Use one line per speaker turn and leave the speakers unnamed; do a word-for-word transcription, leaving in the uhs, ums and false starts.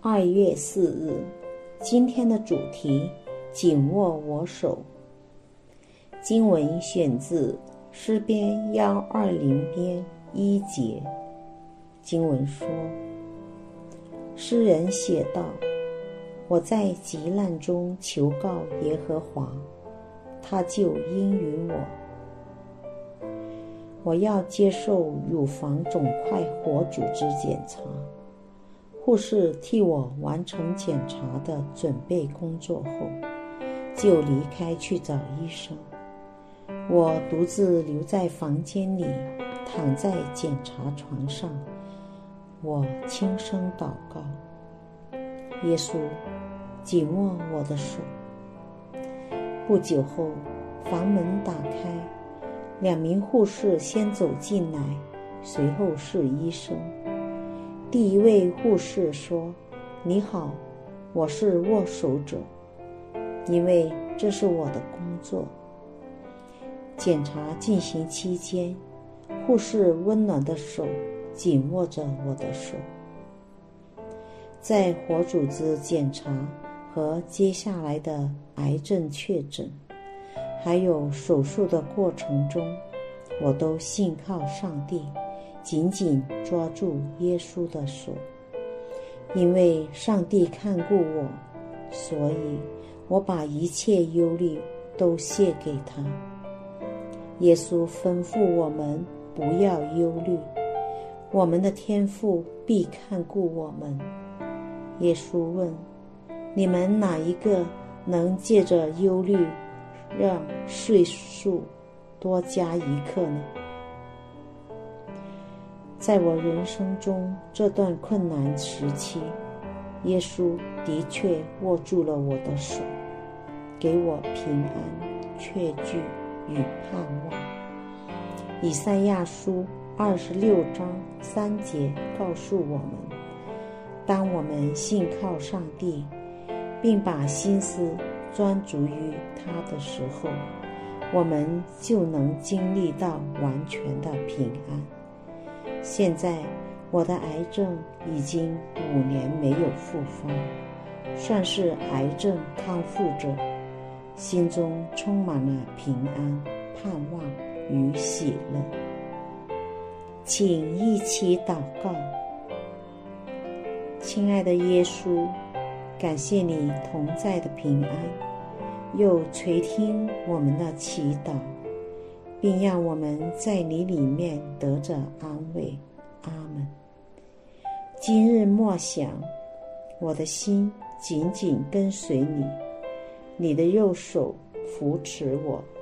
二月四日，今天的主题：紧握我手。经文选自诗篇一二零篇一节。经文说，诗人写道：我在急难中求告耶和华，他就应允我。我要接受乳房肿块活组织检查，护士替我完成检查的准备工作后，就离开去找医生。我独自留在房间里，躺在检查床上，我轻声祷告：耶稣，紧握我的手。不久后，房门打开，两名护士先走进来，随后是医生。第一位护士说：你好，我是握手者，因为这是我的工作。检查进行期间，护士温暖的手紧握着我的手。在活组织检查和接下来的癌症确诊，还有手术的过程中，我都信靠上帝，紧紧抓住耶稣的手。因为上帝看顾我，所以我把一切忧虑都卸给他。耶稣吩咐我们不要忧虑，我们的天父必看顾我们。耶稣问：你们哪一个能借着忧虑让岁数多加一刻呢？在我人生中这段困难时期，耶稣的确握住了我的手，给我平安、确据与盼望。以赛亚书二十六章三节告诉我们，当我们信靠上帝，并把心思专注于他的时候，我们就能经历到完全的平安。现在我的癌症已经五年没有复发，算是癌症康复者，心中充满了平安、盼望与喜乐。请一起祷告。亲爱的耶稣，感谢你同在的平安，又垂听我们的祈祷，并让我们在你里面得着安慰。阿们。今日默想，我的心紧紧跟随你，你的右手扶持我，